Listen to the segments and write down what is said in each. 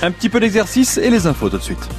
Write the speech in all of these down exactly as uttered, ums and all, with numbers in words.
Un petit peu d'exercice et les infos tout de suite.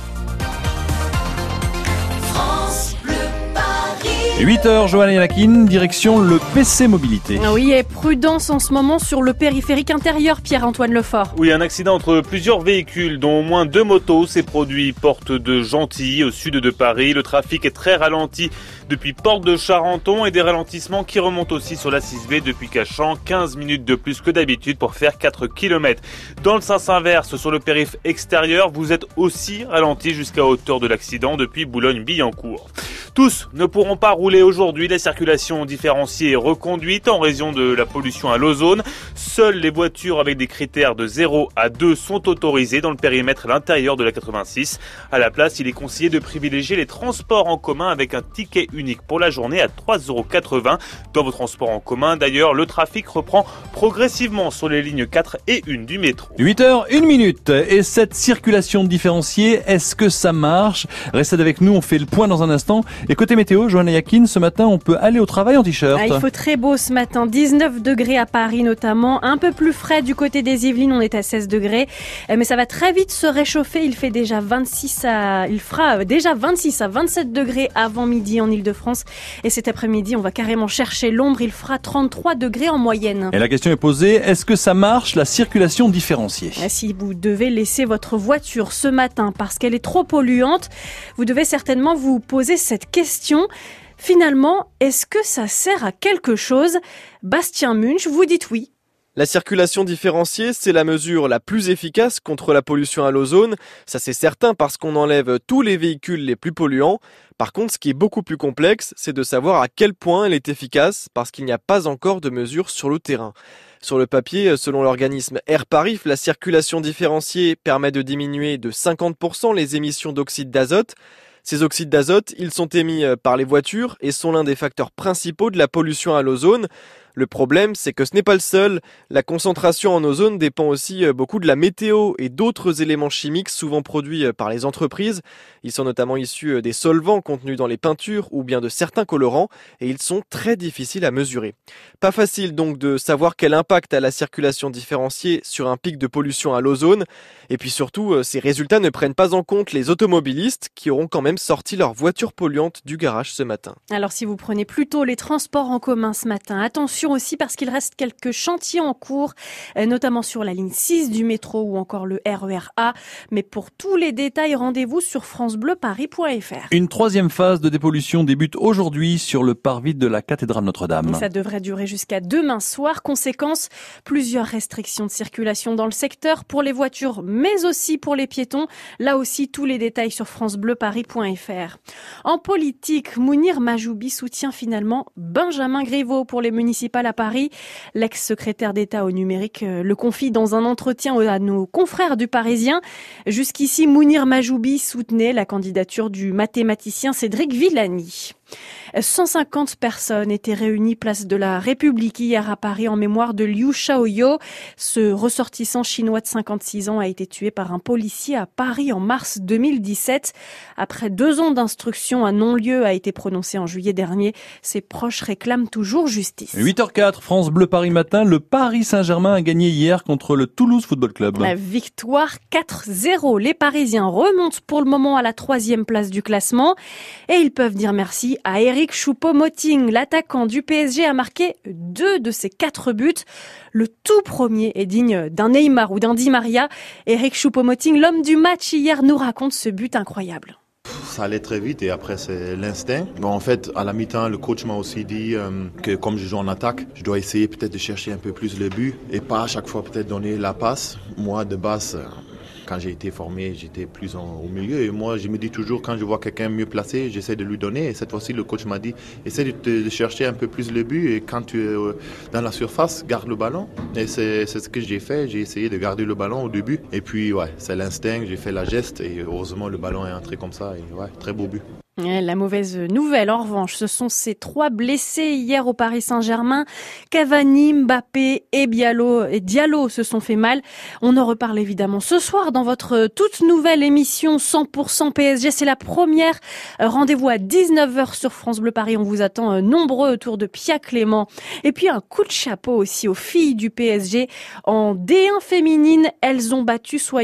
huit heures, Johanna Yalakin, direction le P C Mobilité. Oui, et prudence en ce moment sur le périphérique intérieur, Pierre-Antoine Lefort. Oui, un accident entre plusieurs véhicules, dont au moins deux motos, s'est produit porte de Gentilly, au sud de Paris. Le trafic est très ralenti depuis Porte de Charenton et des ralentissements qui remontent aussi sur la six B depuis Cachan. quinze minutes de plus que d'habitude pour faire quatre kilomètres. Dans le sens inverse, sur le périph' extérieur, vous êtes aussi ralenti jusqu'à hauteur de l'accident depuis Boulogne-Billancourt. Tous ne pourront pas rouler aujourd'hui. La circulation différenciée est reconduite en raison de la pollution à l'ozone. Seules les voitures avec des critères de zéro à deux sont autorisées dans le périmètre à l'intérieur de la quatre-vingt-six. À la place, il est conseillé de privilégier les transports en commun avec un ticket unique pour la journée à trois euros quatre-vingts. Dans vos transports en commun, d'ailleurs, le trafic reprend progressivement sur les lignes quatre et un du métro. huit heures, une minute. Et cette circulation différenciée, est-ce que ça marche? Restez avec nous, on fait le point dans un instant. Et côté météo, Johanna Yakin, ce matin, on peut aller au travail en t-shirt. Ah, il faut très beau ce matin, dix-neuf degrés à Paris notamment, un peu plus frais du côté des Yvelines, on est à seize degrés, mais ça va très vite se réchauffer, il fait déjà vingt-six à, il fera déjà vingt-six à vingt-sept degrés avant midi en Ile-de-France, et cet après-midi, on va carrément chercher l'ombre, il fera trente-trois degrés en moyenne. Et la question est posée, est-ce que ça marche, la circulation différenciée? Si vous devez laisser votre voiture ce matin parce qu'elle est trop polluante, vous devez certainement vous poser cette question. Finalement, est-ce que ça sert à quelque chose? Bastien Munch, vous dites oui. La circulation différenciée, c'est la mesure la plus efficace contre la pollution à l'ozone. Ça c'est certain parce qu'on enlève tous les véhicules les plus polluants. Par contre, ce qui est beaucoup plus complexe, c'est de savoir à quel point elle est efficace parce qu'il n'y a pas encore de mesure sur le terrain. Sur le papier, selon l'organisme Airparif, la circulation différenciée permet de diminuer de cinquante pour cent les émissions d'oxyde d'azote. Ces oxydes d'azote, ils sont émis par les voitures et sont l'un des facteurs principaux de la pollution à l'ozone. Le problème, c'est que ce n'est pas le seul. La concentration en ozone dépend aussi beaucoup de la météo et d'autres éléments chimiques souvent produits par les entreprises. Ils sont notamment issus des solvants contenus dans les peintures ou bien de certains colorants et ils sont très difficiles à mesurer. Pas facile donc de savoir quel impact a la circulation différenciée sur un pic de pollution à l'ozone. Et puis surtout, ces résultats ne prennent pas en compte les automobilistes qui auront quand même sorti leur voiture polluante du garage ce matin. Alors si vous prenez plutôt les transports en commun ce matin, attention aussi parce qu'il reste quelques chantiers en cours, notamment sur la ligne six du métro ou encore le R E R A. Mais pour tous les détails, rendez-vous sur francebleu paris point f r. Une troisième phase de dépollution débute aujourd'hui sur le parvis de la cathédrale Notre-Dame. Ça devrait durer jusqu'à demain soir. Conséquence, plusieurs restrictions de circulation dans le secteur pour les voitures, mais aussi pour les piétons. Là aussi, tous les détails sur francebleu paris point f r. En politique, Mounir Majoubi soutient finalement Benjamin Griveaux pour les municipales à Paris. L'ex-secrétaire d'État au numérique le confie dans un entretien à nos confrères du Parisien. Jusqu'ici, Mounir Majoubi soutenait la candidature du mathématicien Cédric Villani. cent cinquante personnes étaient réunies place de la République hier à Paris en mémoire de Liu Xiaoyou. Ce ressortissant chinois de cinquante-six ans a été tué par un policier à Paris en mars deux mille dix-sept. Après deux ans d'instruction, un non-lieu a été prononcé en juillet dernier. Ses proches réclament toujours justice. huit heures quatre, France Bleu Paris matin. Le Paris Saint-Germain a gagné hier contre le Toulouse Football Club. La victoire quatre zéro. Les Parisiens remontent pour le moment à la troisième place du classement et ils peuvent dire merci à Eric Choupo-Moting. L'attaquant du P S G a marqué deux de ses quatre buts. Le tout premier est digne d'un Neymar ou d'un Di Maria. Eric Choupo-Moting, l'homme du match hier, nous raconte ce but incroyable. Ça allait très vite et après c'est l'instinct. Bon, en fait, à la mi-temps, le coach m'a aussi dit euh, que comme je joue en attaque, je dois essayer peut-être de chercher un peu plus le but et pas à chaque fois peut-être donner la passe. Moi, de base, euh, quand j'ai été formé, j'étais plus en, au milieu et moi, je me dis toujours quand je vois quelqu'un mieux placé, j'essaie de lui donner. Et cette fois-ci, le coach m'a dit, essaie de, te, de chercher un peu plus le but et quand tu es euh, dans la surface, garde le ballon. Et c'est, c'est ce que j'ai fait. J'ai essayé de garder le ballon au début. Et puis, ouais, c'est l'instinct. J'ai fait la geste et heureusement, le ballon est entré comme ça. Et ouais, très beau but. La mauvaise nouvelle, en revanche, ce sont ces trois blessés hier au Paris Saint-Germain. Cavani, Mbappé et Diallo, et Diallo se sont fait mal. On en reparle évidemment ce soir dans votre toute nouvelle émission cent pour cent P S G. C'est la première. Rendez-vous à dix-neuf heures sur France Bleu Paris. On vous attend nombreux autour de Pia Clément. Et puis un coup de chapeau aussi aux filles du P S G. En D un féminine, elles ont battu Soyo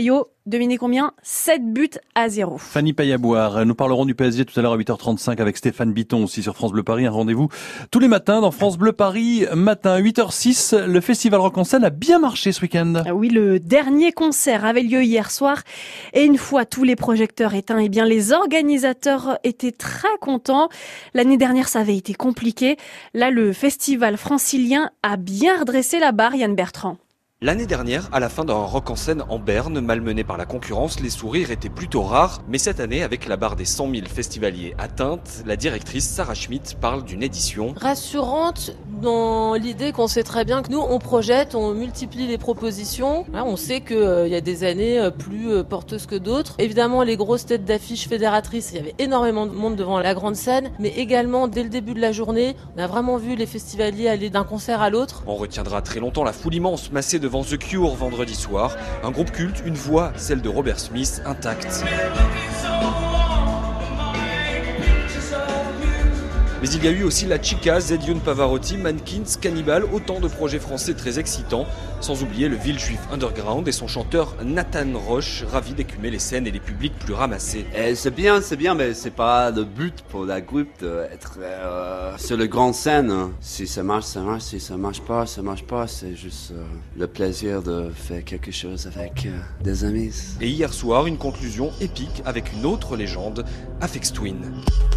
Devinez combien? sept buts à zéro. Fanny Payaboire, nous parlerons du P S G tout à l'heure à huit heures trente-cinq avec Stéphane Bitton aussi sur France Bleu Paris. Un rendez-vous tous les matins dans France Bleu Paris. Matin, huit heures six, le festival Rock en Seine a bien marché ce week-end. Oui, le dernier concert avait lieu hier soir. Et une fois tous les projecteurs éteints, eh bien, les organisateurs étaient très contents. L'année dernière, ça avait été compliqué. Là, le festival francilien a bien redressé la barre, Yann Bertrand. L'année dernière, à la fin d'un Rock en Seine en Berne, malmené par la concurrence, les sourires étaient plutôt rares. Mais cette année, avec la barre des cent mille festivaliers atteinte, la directrice Sarah Schmitt parle d'une édition rassurante dans l'idée qu'on sait très bien que nous, on projette, on multiplie les propositions. Là, on sait qu'il euh, y a des années euh, plus euh, porteuses que d'autres. Évidemment, les grosses têtes d'affiches fédératrices, il y avait énormément de monde devant la grande scène. Mais également, dès le début de la journée, on a vraiment vu les festivaliers aller d'un concert à l'autre. On retiendra très longtemps la foule immense massée devant The Cure vendredi soir. Un groupe culte, une voix, celle de Robert Smith, intacte. Mais il y a eu aussi La Chica, Zedioun Pavarotti, Mankins, Cannibal, autant de projets français très excitants. Sans oublier le Villejuif Underground et son chanteur Nathan Roche, ravi d'écumer les scènes et les publics plus ramassés. Et c'est bien, c'est bien, mais c'est pas le but pour la groupe d'être euh, sur le grand scène. Si ça marche, ça marche. Si ça marche pas, ça marche pas. C'est juste euh, le plaisir de faire quelque chose avec euh, des amis. Et hier soir, une conclusion épique avec une autre légende, Aphex Twin.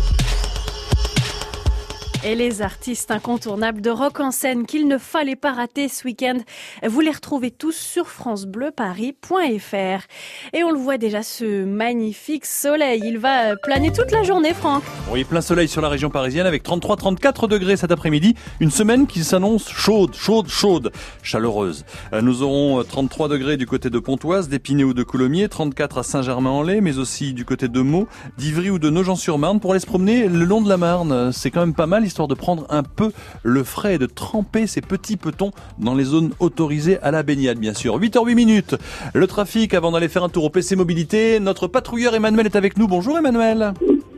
Et les artistes incontournables de Rock en Seine qu'il ne fallait pas rater ce week-end, vous les retrouvez tous sur francebleu paris point f r. Et on le voit déjà, ce magnifique soleil. Il va planer toute la journée, Franck. Oui, plein soleil sur la région parisienne avec trente-trois à trente-quatre degrés cet après-midi. Une semaine qui s'annonce chaude, chaude, chaude, chaleureuse. Nous aurons trente-trois degrés du côté de Pontoise, d'Épinay ou de Coulommiers, trente-quatre à Saint-Germain-en-Laye, mais aussi du côté de Meaux, d'Ivry ou de Nogent-sur-Marne pour aller se promener le long de la Marne. C'est quand même pas mal, histoire de prendre un peu le frais et de tremper ces petits petons dans les zones autorisées à la baignade, bien sûr. huit heures huit minutes. Le trafic avant d'aller faire un tour au P C Mobilité. Notre patrouilleur Emmanuel est avec nous. Bonjour Emmanuel.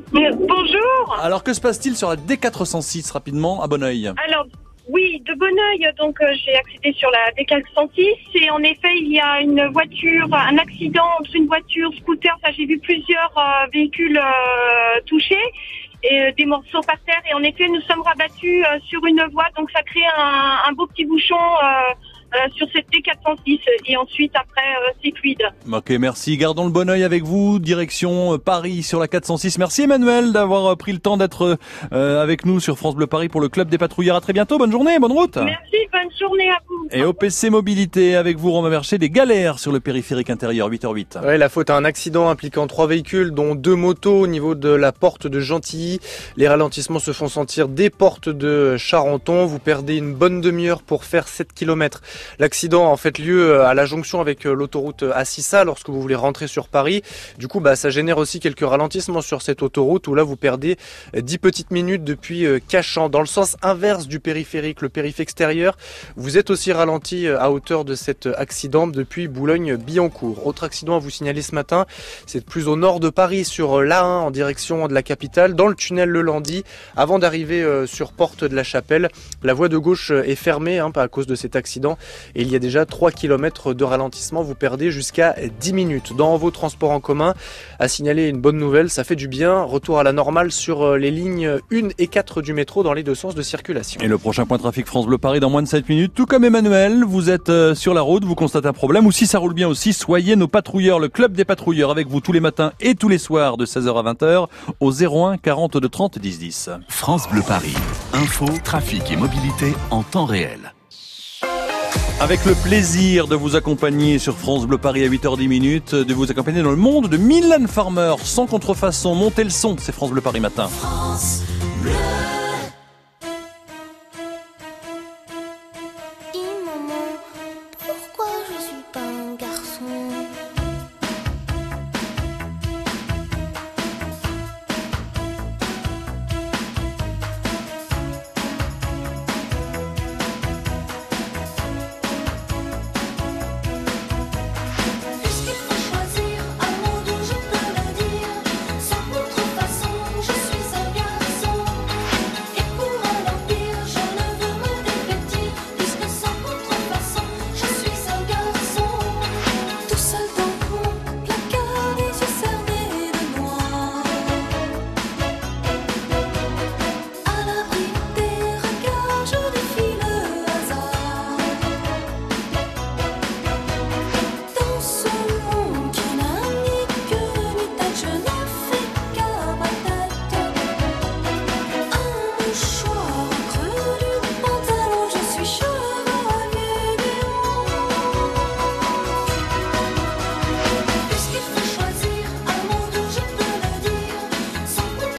Bonjour. Alors que se passe-t-il sur la D quatre cent six rapidement à Bonneuil? Alors oui, de Bonneuil, donc euh, j'ai accédé sur la D quatre cent six et en effet il y a une voiture, un accident entre une voiture, scooter, enfin j'ai vu plusieurs euh, véhicules euh, touchés et euh, des morceaux par terre et en effet nous sommes rabattus euh, sur une voie, donc ça crée un, un beau petit bouchon euh, Euh, sur cette D quatre cent six et ensuite après euh, c'est fluide. Ok, merci. Gardons le bon œil avec vous. Direction euh, Paris sur la quatre cent six. Merci Emmanuel d'avoir euh, pris le temps d'être euh, avec nous sur France Bleu Paris pour le club des patrouilleurs. À très bientôt. Bonne journée, bonne route. Merci, bonne journée à vous. Et au P C Mobilité avec vous, Romain Mercier, des galères sur le périphérique intérieur. huit heures huit. Ouais, la faute à un accident impliquant trois véhicules, dont deux motos au niveau de la porte de Gentilly. Les ralentissements se font sentir des portes de Charenton. Vous perdez une bonne demi-heure pour faire sept kilomètres. L'accident a en fait lieu à la jonction avec l'autoroute Assissa lorsque vous voulez rentrer sur Paris. Du coup, bah, ça génère aussi quelques ralentissements sur cette autoroute où là vous perdez dix petites minutes depuis Cachan. Dans le sens inverse du périphérique, le périph' extérieur, vous êtes aussi ralenti à hauteur de cet accident depuis Boulogne-Billancourt. Autre accident à vous signaler ce matin, c'est plus au nord de Paris sur l'A un en direction de la capitale, dans le tunnel Le Landy, avant d'arriver sur Porte de la Chapelle. La voie de gauche est fermée hein, à cause de cet accident. Et il y a déjà trois kilomètres de ralentissement, vous perdez jusqu'à dix minutes. Dans vos transports en commun, à signaler une bonne nouvelle, ça fait du bien. Retour à la normale sur les lignes un et quatre du métro dans les deux sens de circulation. Et le prochain point trafic France Bleu Paris dans moins de sept minutes. Tout comme Emmanuel, vous êtes sur la route, vous constatez un problème, ou si ça roule bien aussi, soyez nos patrouilleurs. Le club des patrouilleurs avec vous tous les matins et tous les soirs de seize heures à vingt heures au zéro un quarante-deux trente dix dix. France Bleu Paris. Info, trafic et mobilité en temps réel. Avec le plaisir de vous accompagner sur France Bleu Paris à huit heures dix minutes, de vous accompagner dans le monde de Mylène Farmer, sans contrefaçon. Montez le son, c'est France Bleu Paris matin. France Bleu.